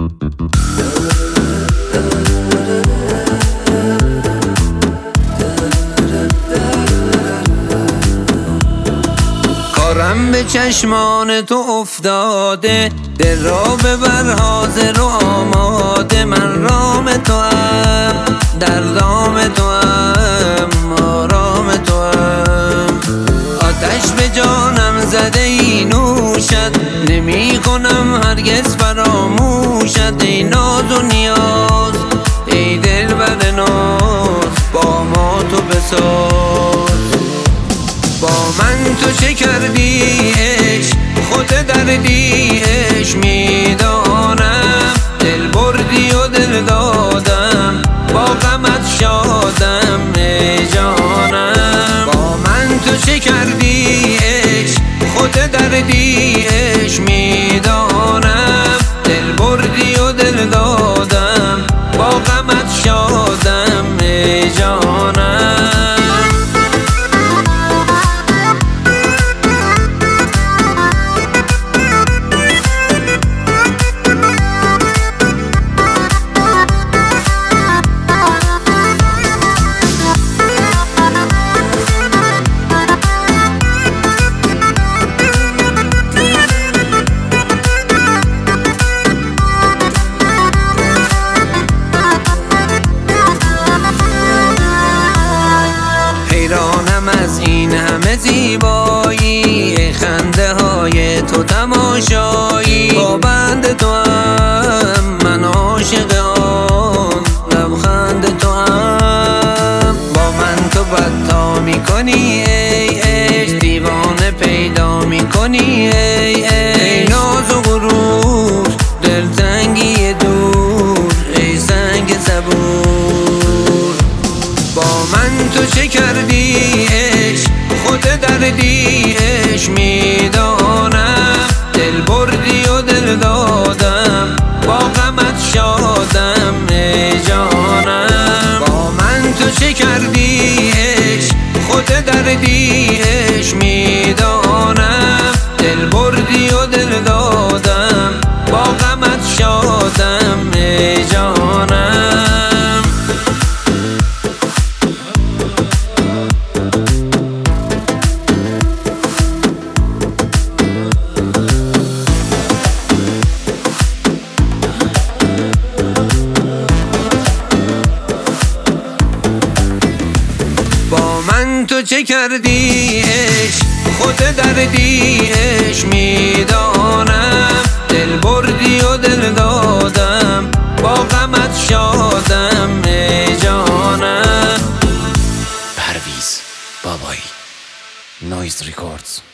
کارم به چشمان تو افتاده، دل را ببر حاضر و آماده. من رام تو ام، در دام تو ام، آرام تو ام. آتش به جانم زده ای نوشت، نمی کنم هرگز فراموشت. ای ناز و نیاز، ای دلبر ناز، با ما تو بساز. با من تو چه کردی عشق، خود دردی عشق میدانم. دل بردی و دل دادم، با غمت شادم ای جانم. با من تو چه کردی عشق، خود دردی عشق میدانم. دل بردی و دل دادم، با غمت شادم ای جانم. حیرانم از این همه زیبایی، خنده های تو تماشایی. با بند تو هم من عاشق آن لبخند تو هم. با من تو بدتا میکنی ای عشق، دیوانه پیدا میکنی ای عشق. ناز و غرور، دلتنگی دور، ای سنگ صبور. با من تو چه کردی عشق، خود دردی عشق میدانم. دل بردی و دل دادم، با غمت شادم ای جانم. با من تو چه کردی عشق، خود دردی عشق میدانم. دل بردی و دل دادم، با غمت شادم ای جانم. با من تو چه کردی عشق، خود دردی عشق میدانم. دل بردی و دل دادم، با غمت شادم ای جانم. پرویز بابایی، نویز ریکوردز.